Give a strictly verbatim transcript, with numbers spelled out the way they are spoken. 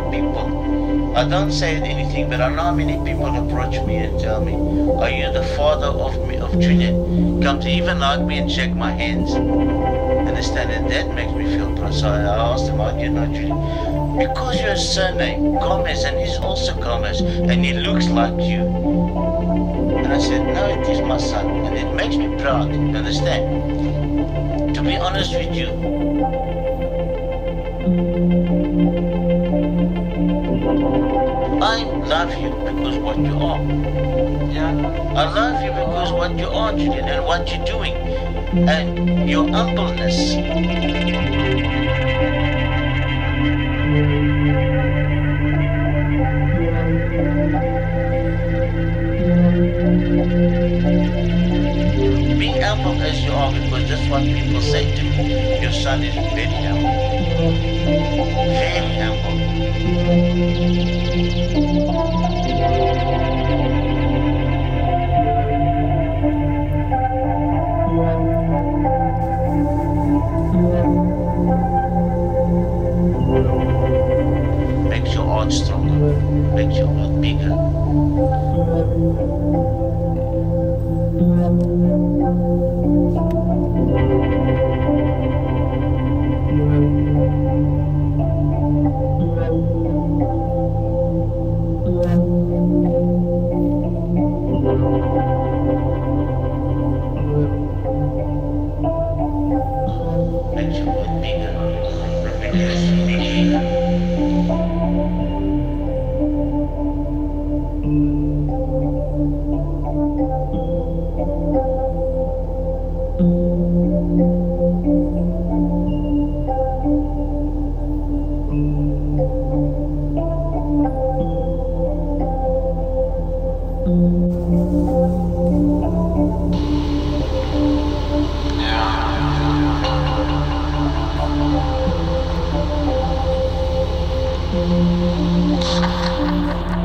people. I don't say anything, but I know how many people approach me and tell me, "Are you the father of me, of Juliet?" Come to even hug me and shake my hands. Understand? And that makes me feel proud. So I asked him, "How do you know Juliet?" "Because your surname, Gomez, and he's also Gomez, and he looks like you." And I said, "No, it is my son, and it makes me proud." You understand? To be honest with you, I love you because what you are. Yeah, I love you because what you are, Julian, and what you're doing, and your humbleness. Be humble as you are, because that's what people say to me. Your son is very humble. Very humble. Makes your heart stronger. Makes your heart bigger. Makes your heart bigger.